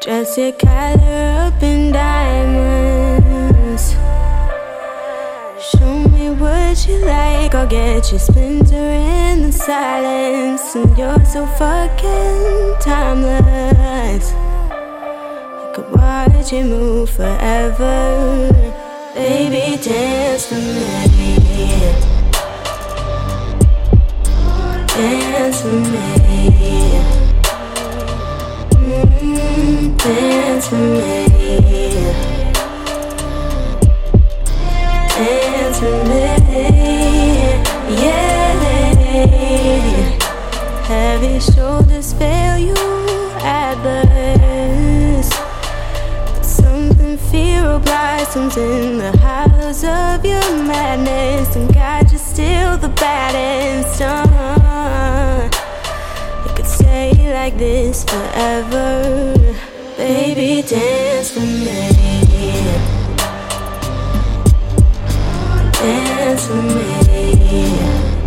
Dress your collar up in diamonds. Show me what you like, I'll get you splinter in the silence. And you're so fucking timeless, I could watch you move forever. Baby, dance for me, dance for me, dance for me, dance for me, yeah. Heavy shoulders fail you at best. Something fear blossoms in the hollows of your madness, and God, you're still the baddest. It could stay like this forever. Baby, dance for me, dance for me.